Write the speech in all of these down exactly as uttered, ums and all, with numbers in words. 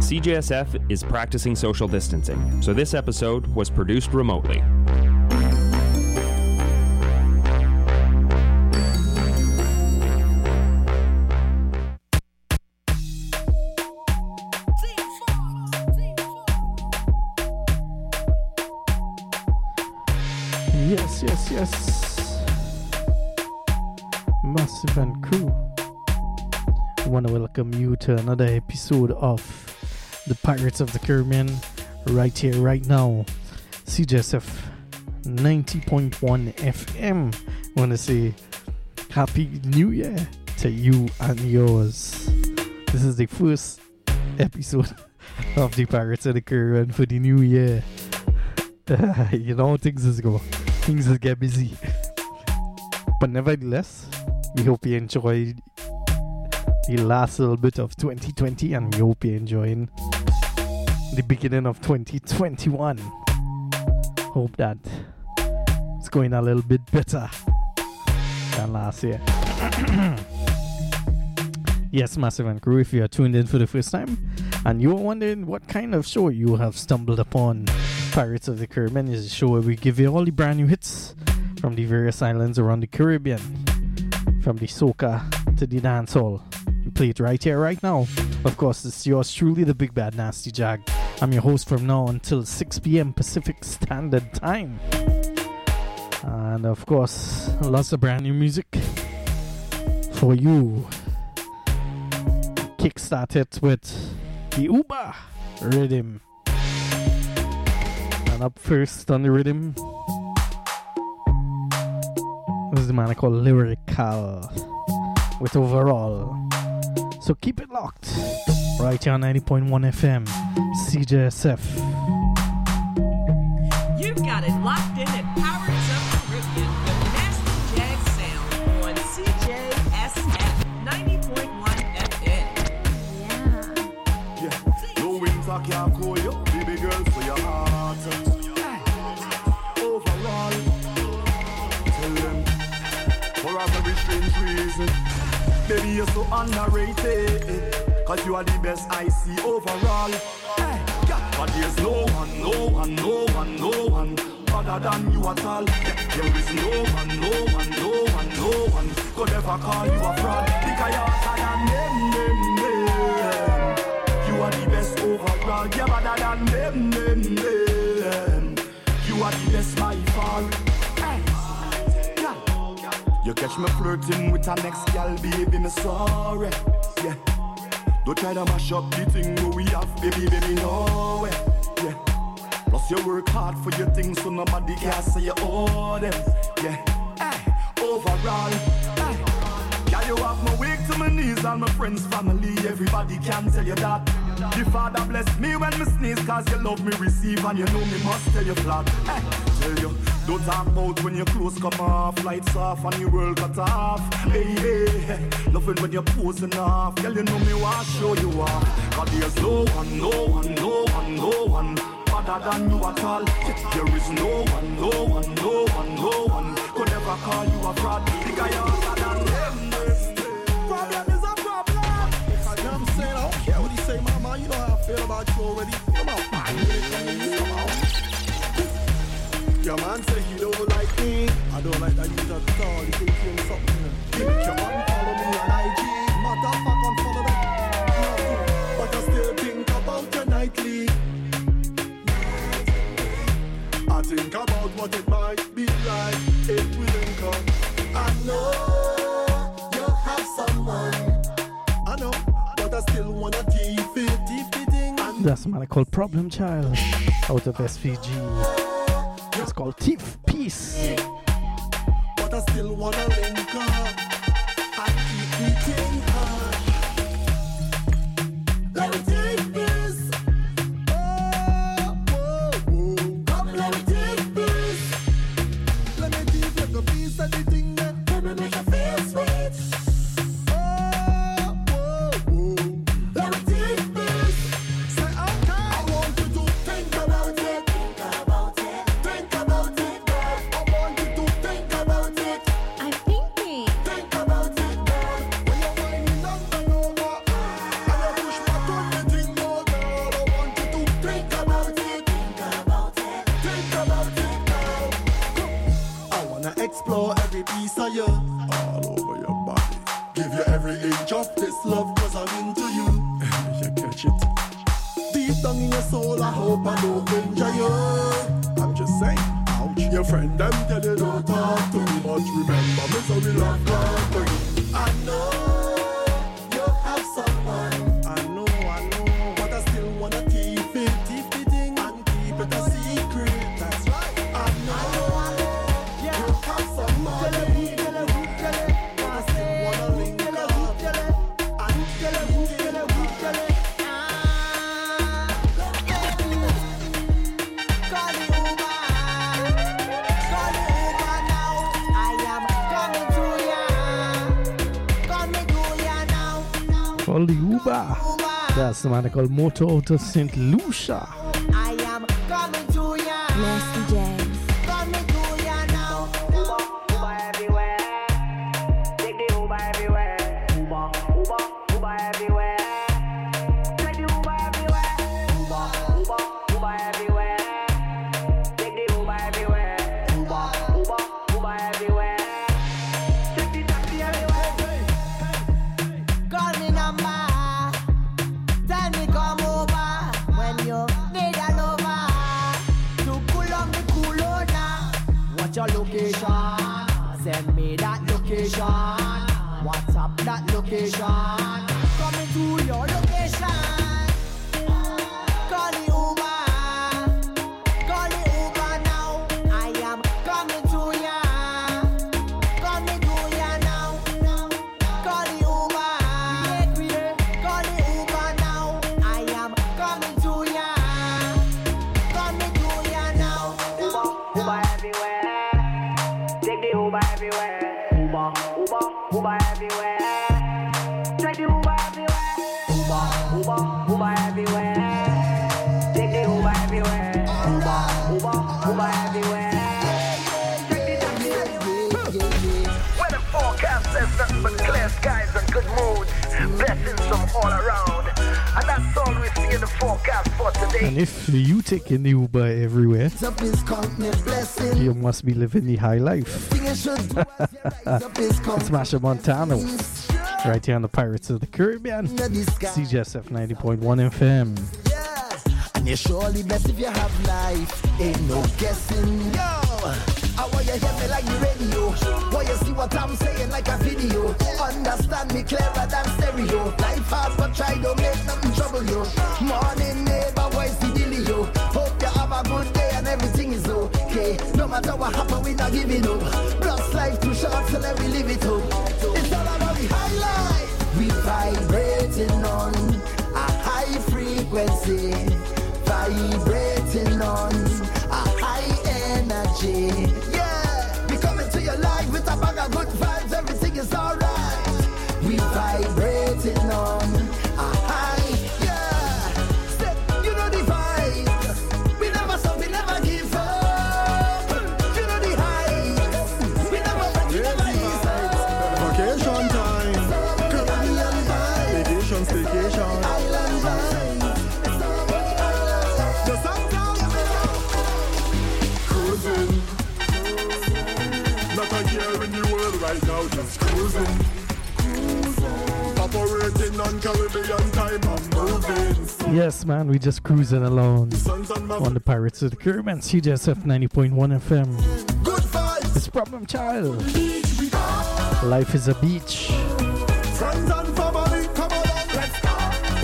C J S F is practicing social distancing, so this episode was produced remotely. Yes, yes, yes. Massive and Crew. I want to welcome you to another episode of the Pirates of the Caribbean, right here, right now. C J S F ninety point one F M. I want to say Happy New Year to you and yours. This is the first episode of the Pirates of the Caribbean for the new year. You know how things is go. Things will get busy. But nevertheless, we hope you enjoyed the last little bit of twenty twenty, and we hope you're enjoying the beginning of twenty twenty-one. Hope that it's going a little bit better than last year. Yes, Massive and Crew, if you are tuned in for the first time and you are wondering what kind of show you have stumbled upon, Pirates of the Caribbean is a show where we give you all the brand new hits from the various islands around the Caribbean, from the soca to the dancehall. We play it right here, right now. Of course, it's yours truly, the Big Bad Nasty Jag. I'm your host from now until six p.m. Pacific Standard Time. And of course, lots of brand new music for you. Kickstart it with the Uber Rhythm. And up first on the rhythm was the man called Lyrical with Overall. So keep it locked right here on ninety point one F M, C J S F. You've got it locked in at Pirates of the Caribbean with Nasty Jag Sound on C J S F ninety point one F M. Yeah. Yeah. No winter can cool you, baby girl, for your heart. Overall, tell them for a very strange reason, baby, you're so underrated. Cause you are the best I see overall. Hey, yeah. But there's no one, no one, no one, no one other than you at all. There is no one, no one, no one, no one could ever call you a fraud. Because you're hotter than them, them, them. You are the best overall. You're better than them, them, them. You are the best by far. Hey, yeah. You catch me flirting with a next gal, baby, me sorry. Yeah. Don't try to mash up the thing we have, baby, baby, no way. Yeah. Plus you work hard for your things, so nobody can say you owe them. Yeah. Hey, overall, hey. Yeah, you have my wake to my knees and my friends, family, everybody can tell you that. The Father bless me when me sneeze, cause you love me receive and you know me must tell you flat. Hey, tell you, don't talk about when your clothes come off, lights off and your world cut off. Hey, hey, loving when you're posing off, girl, you know me want show you off. Cause there's no one, no one, no one, no one better than you at all. There is no one, no one, no one, no one could ever call you a fraud. Because you're hotter than them. Problem is a problem. You know what I'm saying? I don't care what he say, mama. You know how I feel about you already. Come on, five minutes, come on. Your man say he don't like me. I don't like that you just all. You think you're something. Your man follow me on I G. Motherfucker, follow that. But I still think about your nightly. I think about what it might be like if we didn't come. I know you have someone. I know, but I still wanna keep it, keep it in. That's a man called Problem Child out of S V G. It's called Thief Peace. But I still wanna link up and keep it in her. Let me take this. Oh, whoa, whoa. Come, let me take this. Let me give you a piece of the thing that let me make you feel sweet. Oh, whoa, whoa. Let me take this. Say, okay. I want you to think about it. Think about it. Think about it, girl. I want you to think about it. I'm thinking. Think friend them tell you don't talk too much. Remember me so we love God. I know you have someone. I know, I know, but I still wanna keep it, keep it in and keep it a secret. That's right. I know, I know, you have someone. I still wanna link up and get it, get it, get it. Call the Uber. That's the man called Motor Auto Saint Lucia. I am coming to ya. Nasty James. Coming to ya now. Uber, Uber everywhere. Take the Uber everywhere. Uber, Uber, Uber everywhere. Take the Uber everywhere. Uber, Uber, Uber everywhere. Take the Uber everywhere. Uber, Uber, Uber everywhere. Take the taxi everywhere. Call me number. Tell me come over when you need a lover to pull up the cooler. What's your location? Send me that location. WhatsApp that location. Coming to your location. Call the Uber. Call the Uber now. I am coming to ya. Coming to ya now. Call the Uber. Call the Uber now. I am coming to ya. Coming to ya now. Uber, Uber everywhere. Take the Uber everywhere. Uber, Uber, Uber everywhere. Take the Uber everywhere. Uber, Uber, Uber everywhere. Take the Uber everywhere. Uber, Uber, Uber everywhere. Take the taxi everywhere. When the forecast says nothing but clear skies and good moods, blessings from all around. And that's all we see in the forecast for today. And if you taking the Uber everywhere, Up is counting blessing. you must be living the high life. Thing you should do is you rise up is counting Smasher Montano, right here on the Pirates of the Caribbean. the sky. C J S F ninety point one F M. Yeah. And you're surely blessed if you have life. Ain't no guessing. Yo, I want you hear me like the radio. Want you see what I'm saying like a video. Understand me clearer than stereo. Life hard but try don't make nothing trouble you. Morning neighbor, voice the dealio. Hope you have a good day and everything is okay. No matter what happen, we not giving up. Plus life too short, so let me live it up. It's all about the high life. We vibrating on a high frequency. Vibrating on a high energy. Yeah, we coming to your life with a bag of good vibes. Everything is alright. We vibrating on a high. Yeah, step, you know the vibes. We never stop, we never give up. You know the heights. We never break, we never ease up. Vacation time, Caribbean vibes. vacation, staycation. Island vibes. The sundown, cruising. Not a care in the world right now, just cruising. Operating on Caribbean time, I'm moving. Yes, man, we just cruising along Sun's on my on the Pirates of the Caribbean. C J S F ninety point one F M. good vibes. It's Problem Child. Life is a beach. Friends and family, come along, let's go.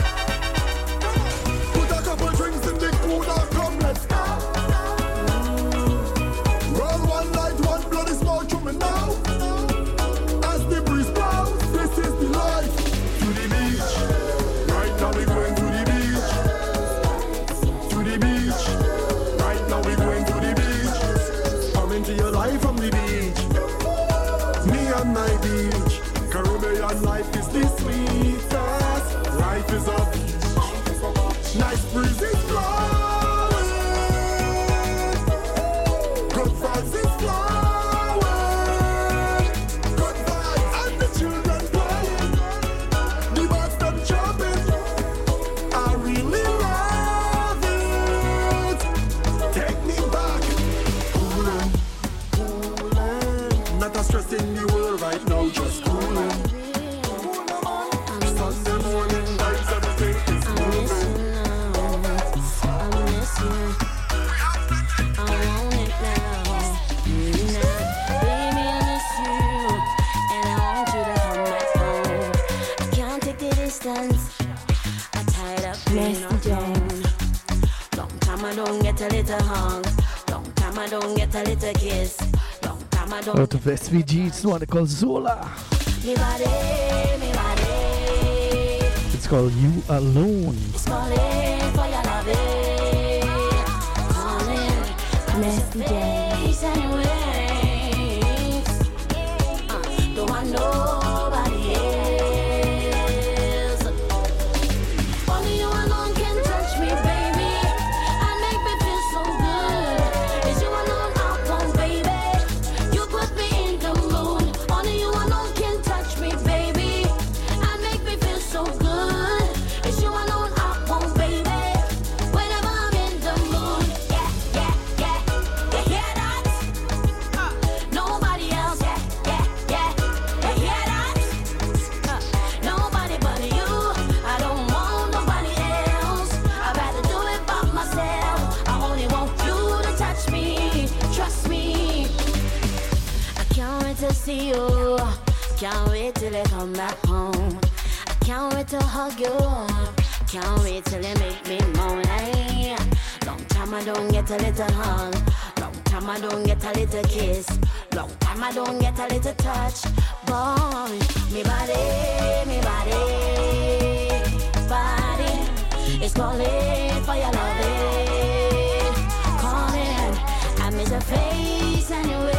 Put a couple drinks in the cooler, come, let's go. Roll one light, one bloody smoke to me now. As the breeze blows, this is the life. To the beach, right now we going to the beach. To the beach, right now we going to the beach. Come into your life from the beach. Me and my beach. Caribbean life is the sweetest. Life is a beach. Nice breeze is blowing. Good vibes is flowing. Good vibes and the children playing. The birds them chirping. I really love it. Take me back. Cooling, cooling. Not a stress in the world right now, just cooling. Sunday morning vibes, everything is moving. distance. I tied up Nasty Jane. Long time I don't get a little hug. Long time I don't get a little kiss. Long time I don't. Out of S V G, it's one called Zola. Me body, me body. It's called You Alone. It's calling for your loving. Calling Nasty Jane. And wings. Uh, don't want nobody else. Only you alone can touch me, baby, and make me feel so good. It's you alone I want, baby. You put me in the mood. Only you alone can touch me, baby, and make me feel so good. It's you alone I want, baby. Whenever I'm in the mood, yeah, yeah, yeah. You hear that? Uh, nobody else, yeah, yeah, yeah. You hear that? Uh, nobody but you. I don't want nobody else. I'd rather do it by myself. I only want you to touch me. Trust me. I can't wait to see you. Can't wait till you come back home. I can't wait to hug you. Can't wait till you make me moan. Hey, long time I don't get a little hug. Long time I don't get a little kiss. Long time I don't get a little touch. Boy, me body, me body, body is calling for your loving. Calling, I miss your face anyway.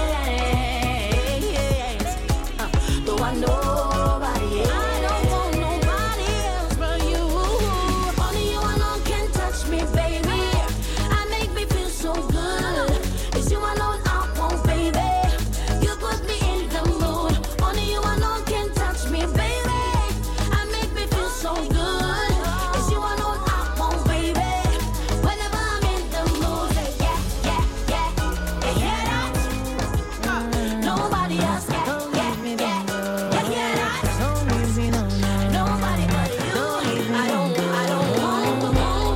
Uh, don't want nobody else. I don't want nobody else but you. Only you alone can touch me, baby, and make me feel so good. It's you alone I want, baby. You put me in the mood. Only you alone can touch me, baby, and make me feel so good. It's you alone I want, baby. Whenever I'm in the mood, say yeah, yeah, yeah. You hear that? Uh, nobody else, yeah, yeah, yeah. You hear that? Nobody but you. I don't, I don't want, want,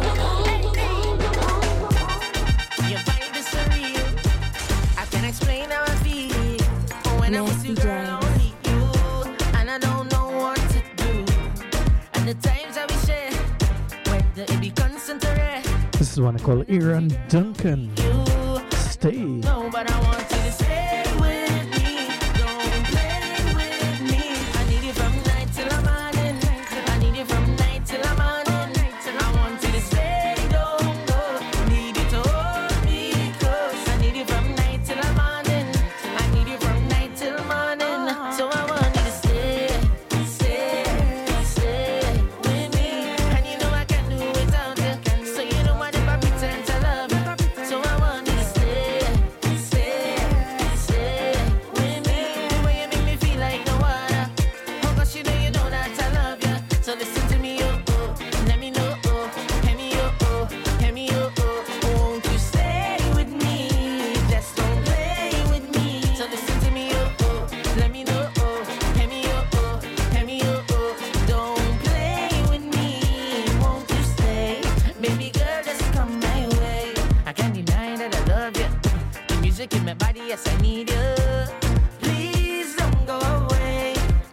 Your vibe is surreal. I can't explain how I feel. When I'm with you, Nasty girl, I only you. And I don't know what to do. And the times that we share, whether it be constant or rare, This is one called Aaron Duncan. you Stay. know, but I want you to stay with me. Don't play with me. I need you from night till the morning. I need you from night till the morning. I want you to stay, don't go. Need you to hold me close. I need you from night till the morning. I need you from night till morning. So I want you to stay, stay, stay with me. And you know I can't do without you. So you know what if I pretend to love you. So I want you to stay, stay, stay with me. The way you make me feel like no other. Oh, cause you know you know that I love you. So listen to me, oh, oh. Let me know, oh. Hear me, oh, oh. Hear me, oh, oh. Won't you stay with me? Just don't play with me. So listen to me, oh, oh. Let me know, oh. Hear me, oh, oh. Hear me, oh, oh. Don't play with me. Won't you stay? Baby girl, just come my way. I can't deny that I love you. The music in my body, yes, I need you. Please don't go away.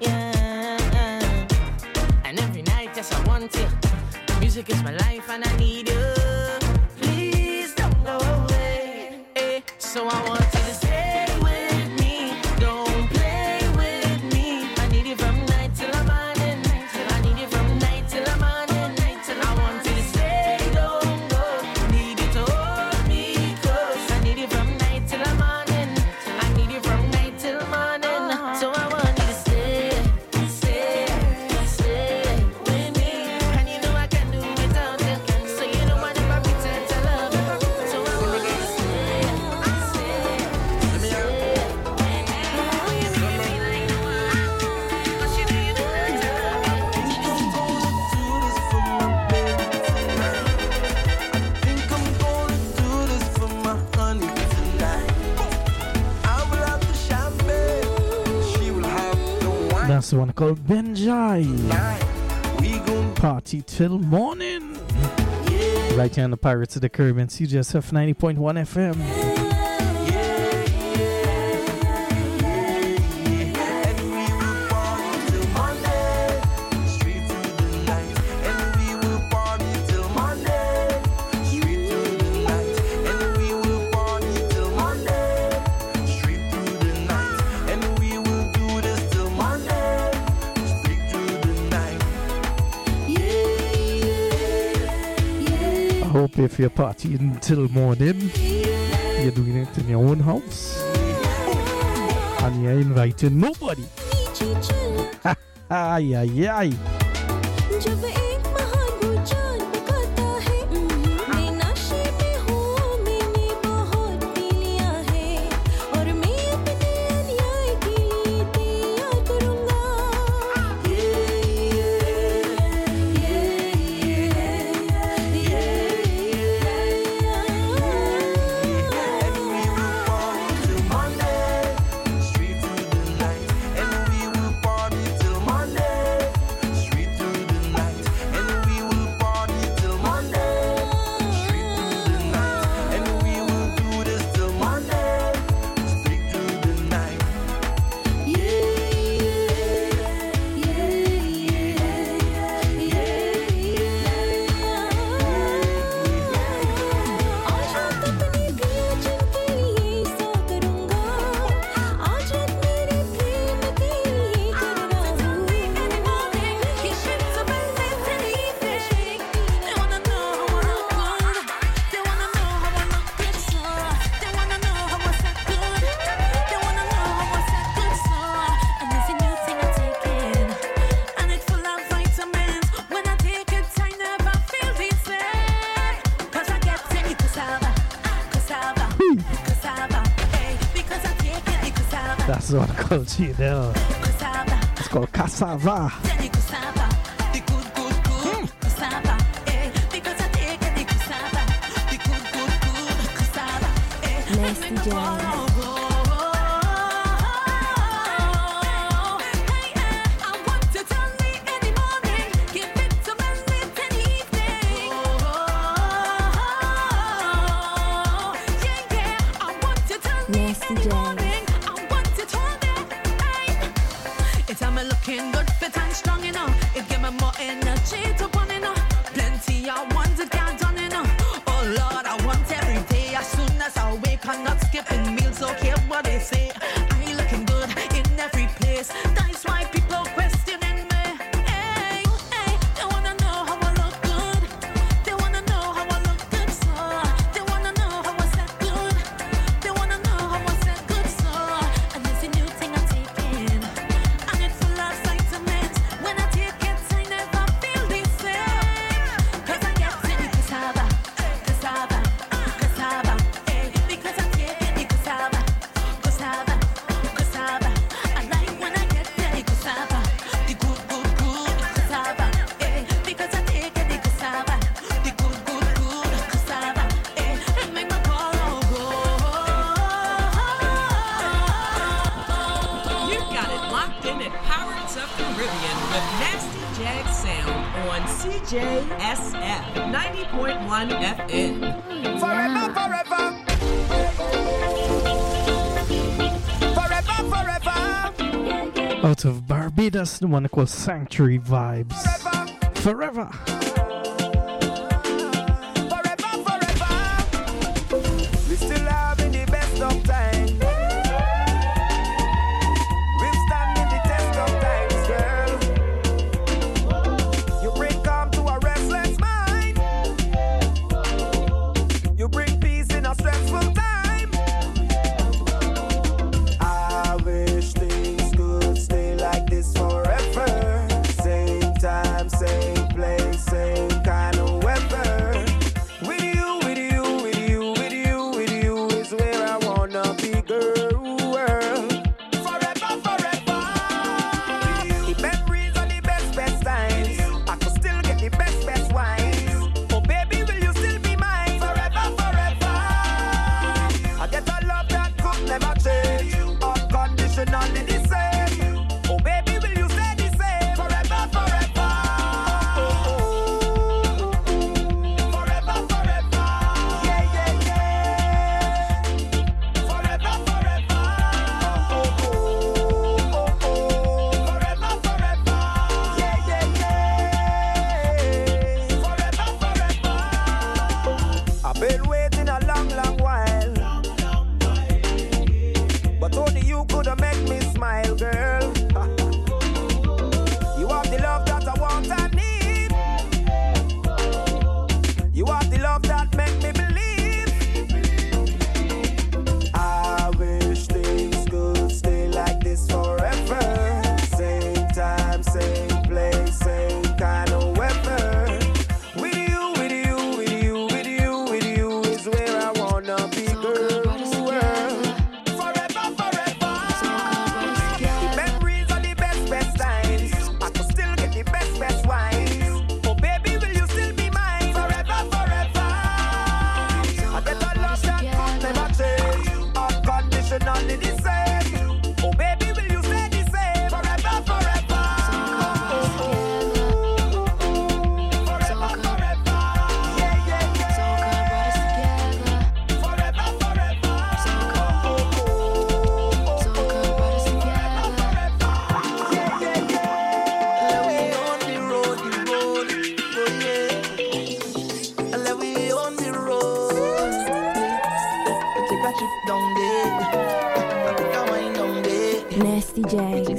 Yeah. And every night, yes, I want you. The music is my life and I need you. Please don't go away. Eh, so I want you to stay with me. Don't play with me. I need you from night till the morning. I need you from night till the morning. I want you to stay, don't go. Need you to hold me close. I need you from night till the morning. I need you from night till morning. So I want you to stay, stay, stay with me. And you know I can't do without you. So you know what if I pretend to love you. So I want you to stay, stay, stay. Oh, you make me feel like no one. Cause you know you know that I love you. Think I'm gonna do this for my honey tonight. I will have the champagne, she will have the wine. That's the one called Benjai. We gon' Party till morning. Right here on the Pirates of the Caribbean, C J S F ninety point one F M. and we will party till Monday, straight through the hope if you're partying till morning, you're doing it in your own house and you're inviting nobody. Ay, ay, ay. That's what I call it there. It's called cassava. Nasty Jazz. Nasty Jazz. It's I'm looking good, fit and strong enough. It give me more energy to run enough. Plenty I want to get done enough. Oh Lord, I want every day. As soon as I wake, I'm not skipping meals. Don't care what they say. I looking good in every place. That's why people questioning me. Hey, hey, they wanna know how I look good. They wanna know how I look good, so they wanna know how I set good. They wanna know how I set good, so and it's a new thing I'm taking. And it's full of vitamins. When I take it, I never feel the same. Cause I get it, cassava, cassava, cassava. Hey, because I take it, cassava, cassava, cassava. I like when I get it, cassava, the good, good, good cassava. Hey, because I take it, cassava, the good, good, good cassava. Hey, it make my color go. You got it locked in at Pirates of Caribbean with Nasty Jag Sound on C J S F ninety point one F M. Forever, forever. Forever, forever. Out of Barbados, the one called Sanctuary Vibes. Forever. Forever, forever. We still having the best of times. We've standing the test of times, girl. You bring calm to a restless mind. You bring peace in a stressful time. I wish things could stay like this forever. Same time, same place,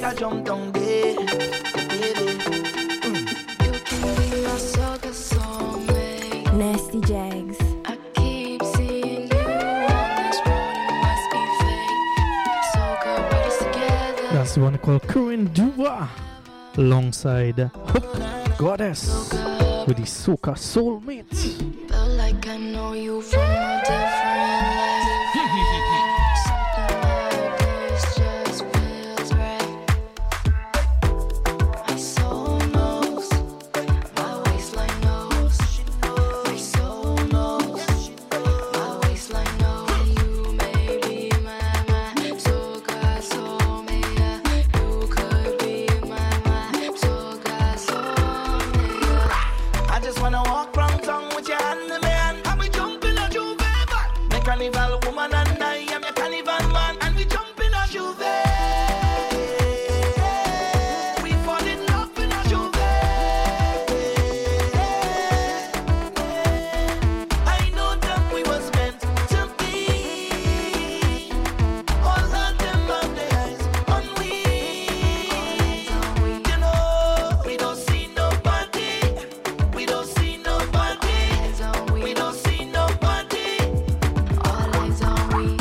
a jump down there, baby. You can be my sucker soulmate. Nasty Jags. I keep seeing you on this road, it must be fate. So good, put us together. That's the one called Corinne Duva alongside Hook Goddess with the Soca Soulmate. Feel like I know you from a different life. Something about this just feels right. My soul knows, my waistline knows. My soul knows, my waistline knows. You may be my mind, soca soulmate. You could be my mind, soca soulmate. I just wanna walk round town with your hand in my hand, and we jump in a Juve van. Me carnival woman and I am your carnival man, and we jump in a Juve. We fall in love in a Juve. I know that we was meant to be. All of them have their eyes on we. You know, we don't see nobody. We don't see nobody. We don't see nobody. All eyes on we.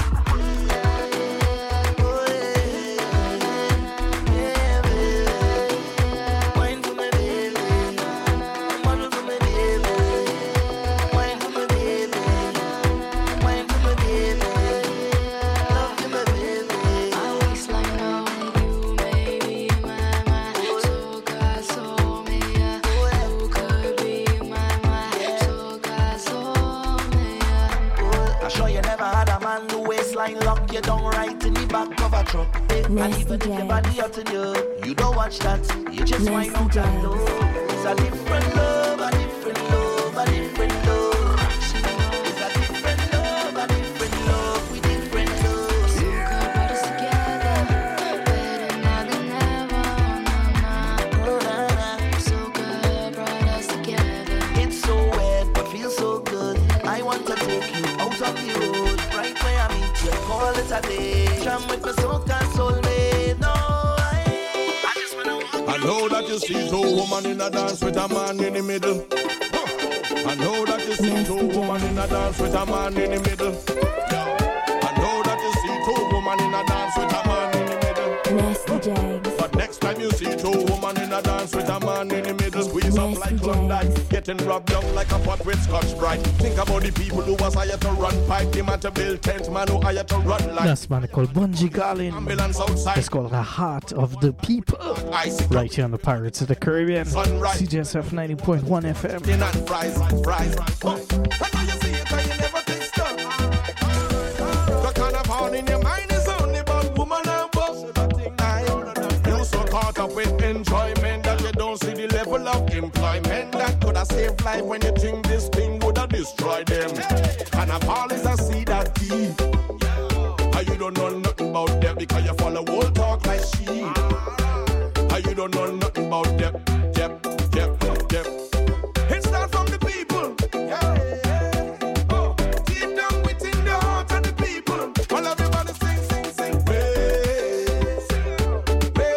Wine for my baby. Model for my baby. Wine for my baby. Wine for my baby. Love for my baby. My waistline know you may be my mind, soca soulmate. You could be my mind, soca soulmate. I sure you never had a man the waistline lock you down right in the back of a truck. And Nasty even if your Jags. body out in you, you don't watch that. You just wind Nasty out and Jags. love. It's a different love, a different love, a different love. It's a different love, a different love, we different love. Soca brought us together, better now than ever. Oh, na, na. Soca brought us together. It's so weird, but feels so good. I want to take you out of the road, right where I meet you. Call it a day. Jam with my soca soulmate. No, I, I just wanna walk. I know that you see two women in a dance with a man in the middle. I know that you see two women in a dance with a man in the middle. I know that you see two women in a dance with a man in the middle. Nasty Jags. But next time you see two women in a dance with a man in the middle, squeeze up like Klondike, getting rubbed down like a pot with Scotch Brite. Think about the people who was hired to run pipe, the man to build tent, man who hired to run like That's man called Bungie Garlin. ambulance outside. It's called The Heart of the People. I see Right here on the Pirates of the Caribbean. Sunrise. C J S F ninety point one F M. chicken and fries, fries. Oh, I know you see it and you never think stop. The carnival in your mind is only about woman and boss. You so caught up with enjoyment that you don't see the level of employment that could have saved life when you think this thing would have destroyed them. Carnival is a seed that key. And you don't know nothing about them because you follow old talk like she. And you don't know nothing about them. Yep, yep, yep. It starts from the people. Yeah, yeah. Oh, deep down within the heart of the people. While everybody sing, sing, sing. Way, way,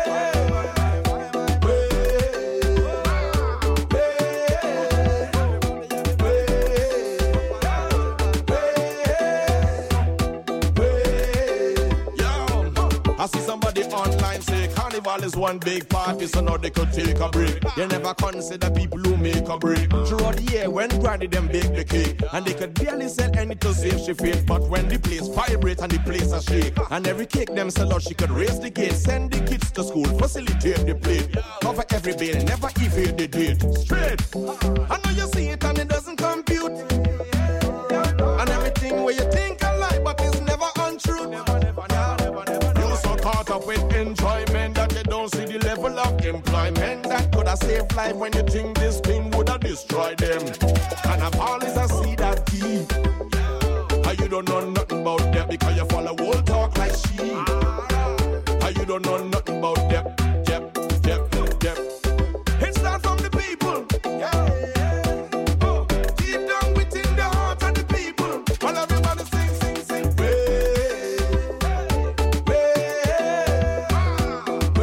I see somebody online say carnival is one big party, so now they could take a break. They never consider people who make a break. Throughout the year, when Granny them bake the cake, and they could barely sell any to save she faith. But when the place vibrate and the place a shake, and every cake them sell out, she could raise the gate, send the kids to school, facilitate the plate, cover every bill, never evade the date. Straight. I know you see it and it doesn't compute. And everything where you think I lie, but it's never untrue. Never, never, never, never. You so caught up with enjoyment that you don't see the level of employment that could have saved life when you think this thing would have destroyed them. And I've always a see that key. And you don't know nothing about them because you follow old talk like she. And you don't know nothing about them. Yep, yep, yep. It starts from the people. Yeah. Oh, deep down within the heart of the people. While everybody sing, sing, sing. Way, way, way,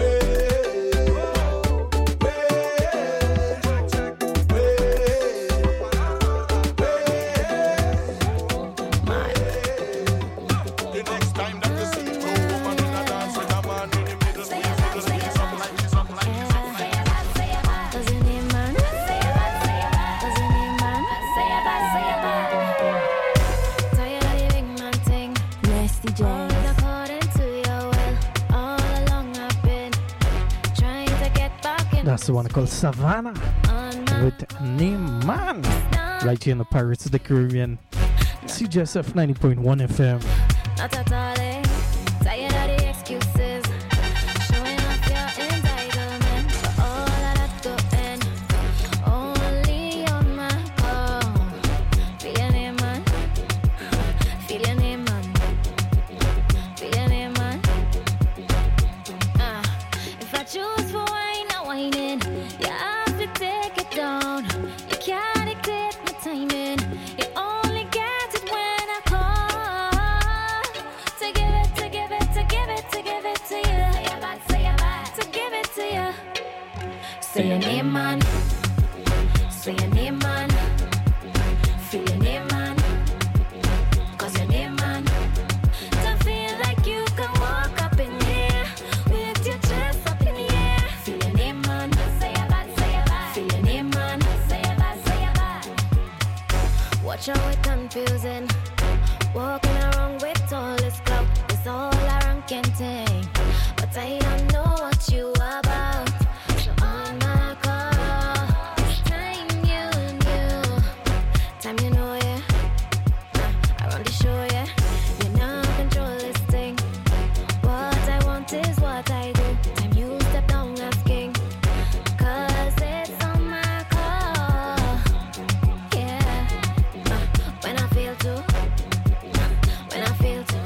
That's the one called Savannah with Neyman. Right here in the Pirates of the Caribbean. C J S F ninety point one F M. Not at all, eh? Tired of the excuses. Showing off your entitlement. But all of that to end. Only on my own. Feel your name, man. Feel your name, man. Feel your name, man. Ah, if I choose for wine, I'm whining. You have to take it down. You can't dictate my timing. You only get it when I call. To give it, to give it, to give it, to give it to you. Say your bad, say your bad. To give it to you. Say your name, man. Say your name, man. Feel your name, man. Cause your name, man. Don't feel like you can walk up in here with your chest up in the air. Feel your name, man. Say your bad, say your bad. Feel your name, man. Say your bad, say your bad. Watch how it confusing. Walking around with all this clout. It's all a ranking thing. But I don't know what you about. So on my call. Time you knew. Time you know, yeah. I run the show, yeah. You now control this thing. What I want is what I do. Time you step down as king. Cause it's on my call. Yeah. Uh, when I feel to. When I feel to.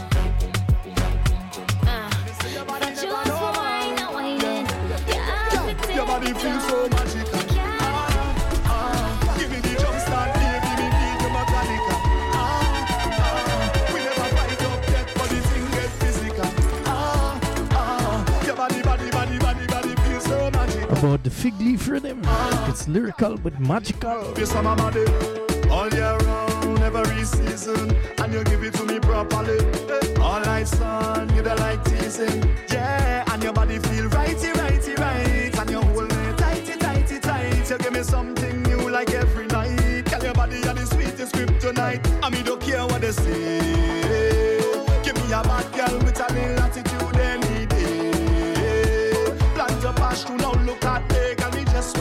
Uh, if I choose for wine, I'm whining. Yeah, I'll be Your body taking feels it so down. magical. You can't Ah, give me the jump start, baby, me beat the Metallica. Ah, ah, we never fight up yet, but the thing get physical. Ah, ah, your body, body, body, body, body feels so magical. About the fig leaf rhythm. It's lyrical but magical. You summer body all year round, every season, and you give it to me properly. All night sun, you don't like teasing, yeah. And your body feel righty, righty, right, and you hold me tighty, tighty, tight. You give me something new like every night. Tell your body you're the sweetest kryptonite. I mean, don't care what they say.